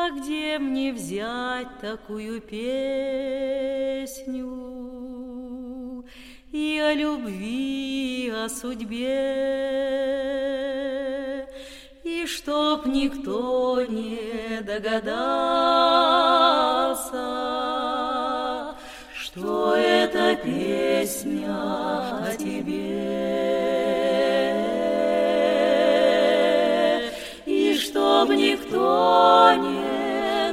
А где мне взять такую песню и о любви, о судьбе, и чтоб никто не догадался, что это песня о тебе, и чтоб никто не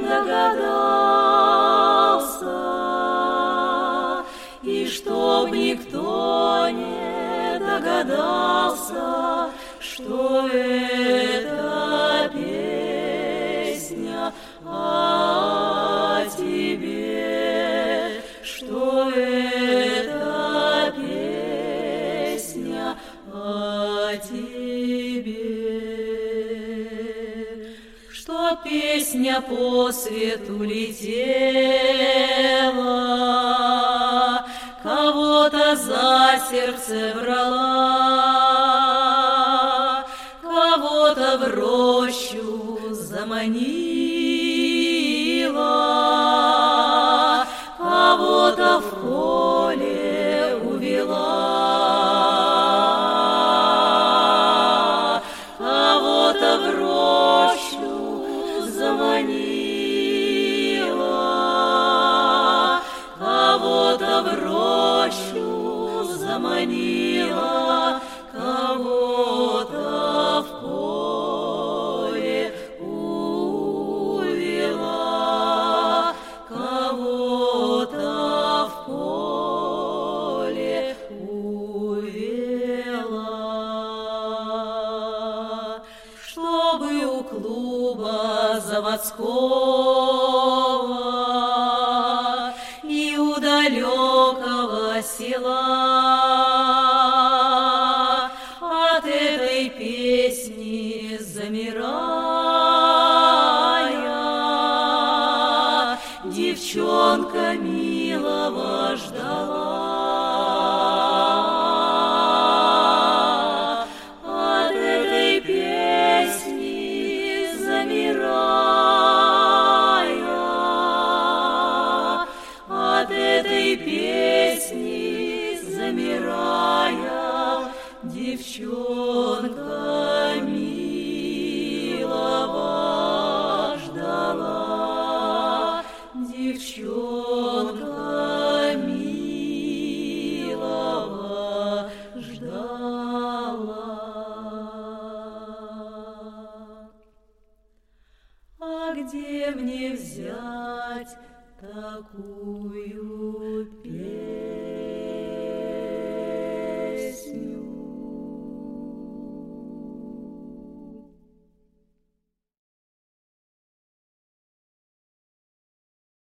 догадался, и чтоб никто не догадался, что это песня о тебе, что это песня о тебе, что песня по свету летела, кого-то за сердце брала, кого-то в рощу заманила, кого-то в поле увела, кого-то в рощу заманила, кого-то в рощу заманила, кого-то в поле увела, кого-то в поле увела, чтобы у клуба заводского и у далекого села от этой песни замирая, девчонка милого ждала. От этой песни замирая, от этой песни замирая, девчонка милого ждала, девчонка милого ждала. А где мне взять такую песню?